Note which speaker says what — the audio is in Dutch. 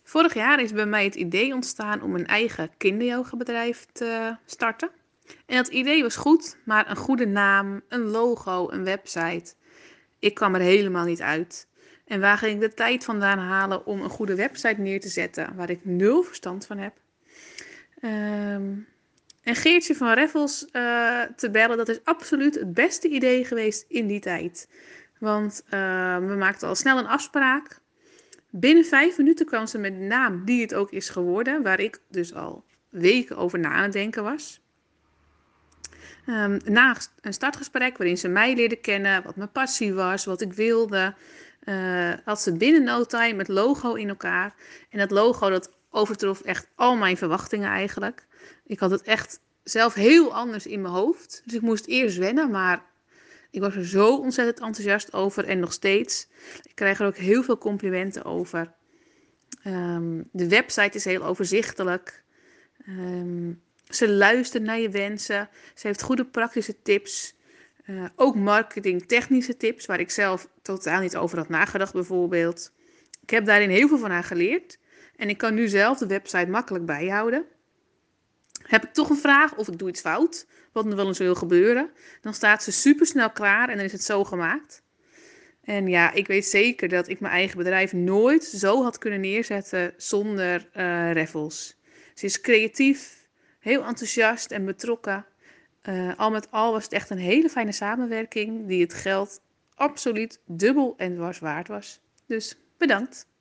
Speaker 1: Vorig jaar is bij mij het idee ontstaan om een eigen kinderyoga-bedrijf te starten. En dat idee was goed, maar een goede naam, een logo, een website. Ik kwam er helemaal niet uit. En waar ging ik de tijd vandaan halen om een goede website neer te zetten, waar ik nul verstand van heb? Ehm, en Geertje van Reffels te bellen, dat is absoluut het beste idee geweest in die tijd. Want we maakten al snel een afspraak. Binnen 5 minuten kwam ze met de naam die het ook is geworden, waar ik dus al weken over na aan het denken was. Na een startgesprek waarin ze mij leerde kennen, wat mijn passie was, wat ik wilde, had ze binnen no time het logo in elkaar. En dat logo dat overtrof echt al mijn verwachtingen eigenlijk. Ik had het echt zelf heel anders in mijn hoofd. Dus ik moest eerst wennen, maar ik was er zo ontzettend enthousiast over en nog steeds. Ik krijg er ook heel veel complimenten over. De website is heel overzichtelijk. Ze luistert naar je wensen. Ze heeft goede praktische tips. Ook marketingtechnische tips, waar ik zelf totaal niet over had nagedacht bijvoorbeeld. Ik heb daarin heel veel van haar geleerd. En ik kan nu zelf de website makkelijk bijhouden. Heb ik toch een vraag of ik doe iets fout, wat er wel eens wil gebeuren, dan staat ze supersnel klaar en dan is het zo gemaakt. En ja, ik weet zeker dat ik mijn eigen bedrijf nooit zo had kunnen neerzetten zonder Raffles. Ze is creatief, heel enthousiast en betrokken. Al met al was het echt een hele fijne samenwerking die het geld absoluut dubbel en dwars waard was. Dus bedankt.